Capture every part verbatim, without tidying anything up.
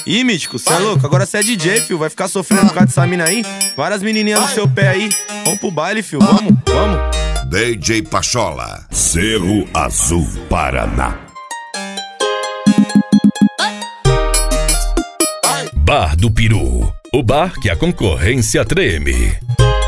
Ih, Mítico, cê é louco? Agora cê é D J, fio. Vai ficar sofrendo por causa dessa mina aí? Várias menininhas no seu pé aí. Vamos pro baile, fio. Vamos, vamos. D J Pachola, Cerro Azul, Paraná. Bar do Peru, o bar que a concorrência treme.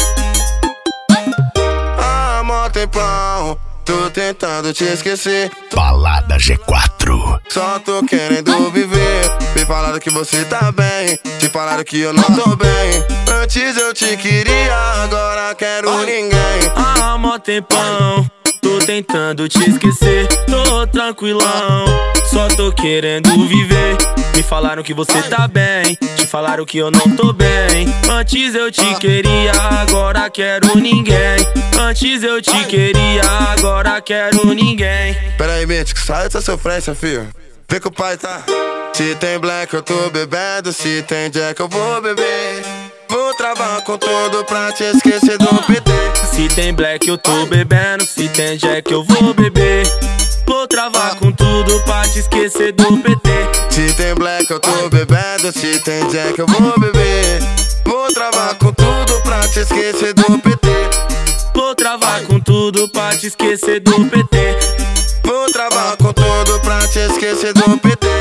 Há mó tempão, tô tentando te esquecer. Balada G quatro. Só tô querendo viver. Me falaram que você tá bem, te falaram que eu não tô bem. Antes eu te queria, agora quero ninguém. Há mó tempão, tô tentando te esquecer. Tô tranquilão, só tô querendo viver. Me falaram que você tá bem, te falaram que eu não tô bem. Antes eu te queria, agora quero ninguém. Antes eu te queria, agora quero ninguém. Pera aí, Mítico, sai dessa sofrência, filho. Vê que o pai tá. Se tem black eu tô bebendo, se tem jack eu vou beber. Vou travar com tudo pra te esquecer do P T. Se tem black eu tô bebendo, se tem jack eu vou beber. Vou travar com tudo pra te esquecer do P T. Se tem black eu tô bebendo, se tem jack eu vou beber. Vou travar com tudo pra te esquecer do P T. Vou travar com tudo pra te esquecer do P T. Vou travar com tudo pra te esquecer do P T.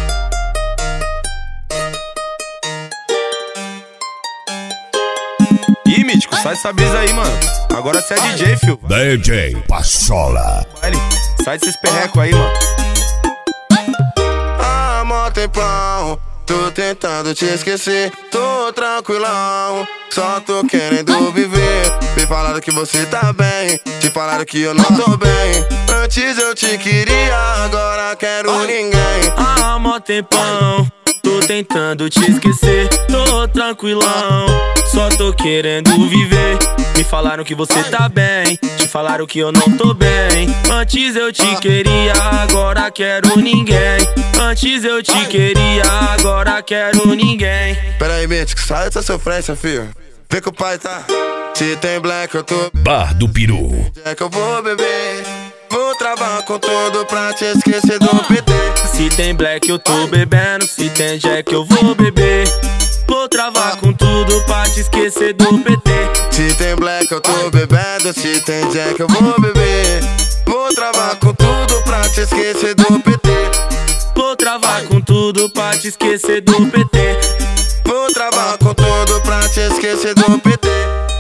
Ih, Mítico, sai dessa brisa aí, mano. Agora cê é D J, fio. D J Pachola. Sai desses perrecos aí, mano. Há mó tempão, tô tentando te esquecer. Tô tranquilão, só tô querendo viver. Me falaram que você tá bem, te falaram que eu não tô bem. Antes eu te queria, agora quero ninguém. Há mó tempão, tô tentando te esquecer. Tô tranquilão, só tô querendo viver. Me falaram que você tá bem, te falaram que eu não tô bem. Antes eu te queria, agora quero ninguém. Antes eu te queria, agora quero ninguém. Pera aí, Mítico, sai dessa sofrência, filho. Vê que o pai tá. Se tem black eu tô Bar do Peru. jack eu vou beber. Vou travar com tudo pra te esquecer do P T. Se tem black eu tô bebendo, se tem jack eu vou beber. Vou travar com tudo pra te esquecer do P T. Se tem black eu tô bebendo, se tem jack eu vou beber. Vou travar com tudo pra te esquecer do P T. Vou travar com tudo pra te esquecer do P T. Vou travar com tudo pra te esquecer do P T.